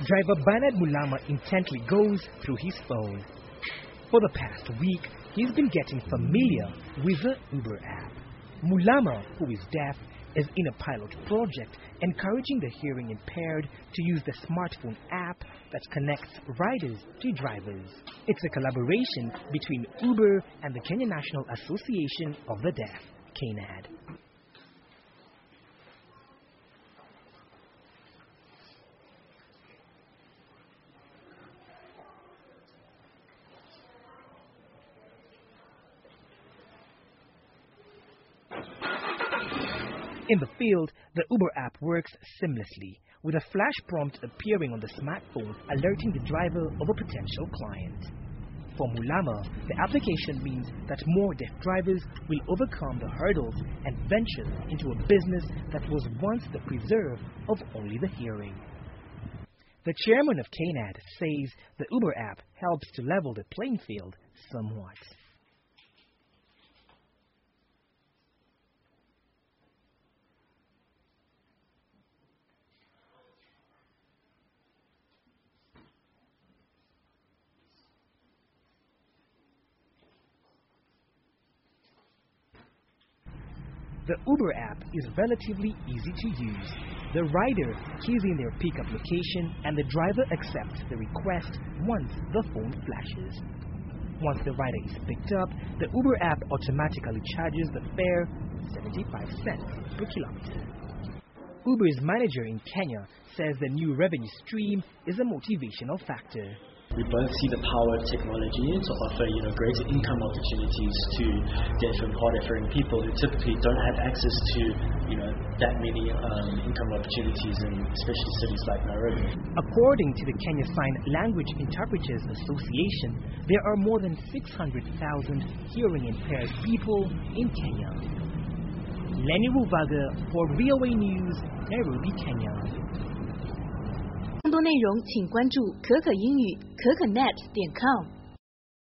Driver Bernard Mulama intently goes through his phone. For the past week, he's been getting familiar with the Uber app. Mulama, who is deaf, is in a pilot project encouraging the hearing impaired to use the smartphone app that connects riders to drivers. It's a collaboration between Uber and the Kenya National Association of the Deaf, KNAD. In the field, the Uber app works seamlessly, with a flash prompt appearing on the smartphone alerting the driver of a potential client. For Mulama, the application means that more deaf drivers will overcome the hurdles and venture into a business that was once the preserve of only the hearing. The chairman of KNAD says the Uber app helps to level the playing field somewhat. The Uber app is relatively easy to use. The rider keys in their pickup location and the driver accepts the request once the phone flashes. Once the rider is picked up, the Uber app automatically charges the fare 75 cents per kilometer. Uber's manager in Kenya says the new revenue stream is a motivational factor. We both see the power of technology to offer, greater income opportunities to deaf and hard of hearing people who typically don't have access to, that many income opportunities in especially cities like Nairobi. According to the Kenya Sign Language Interpreters Association, there are more than 600,000 hearing impaired people in Kenya. Lenny Ruvaga for VOA News, Nairobi, Kenya. 更多内容请关注可可英语可可net.com。